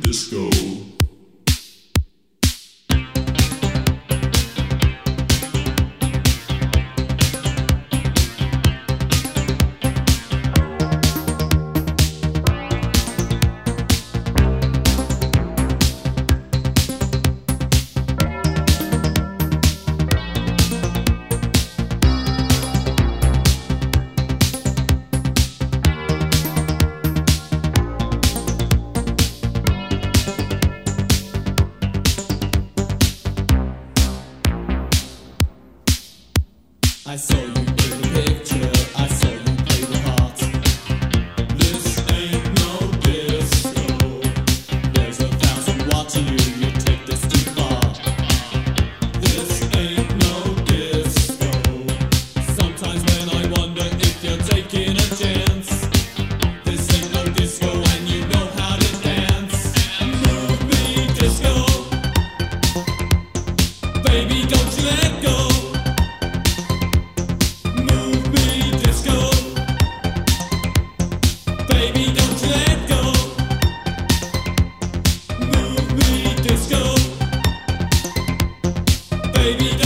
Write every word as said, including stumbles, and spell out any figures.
disco. I saw you in the picture, I saw you play the part. This ain't no disco. There's a thousand watching you, you take this too far. This ain't no disco. Sometimes when I wonder if you're taking a chance. This ain't no disco and you know how to dance. Move me disco. Baby, don't you let go. Baby, don't you let go. Move me disco. Baby.